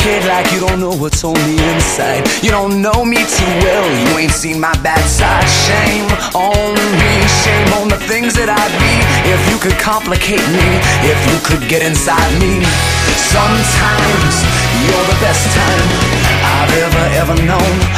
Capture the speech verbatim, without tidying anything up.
complicate like you don't know what's on the inside. You don't know me too well, you ain't seen my bad side. Shame on me, shame on the things that I'd be if you could complicate me, if you could get inside me. Sometimes you're the best time I've ever, ever known.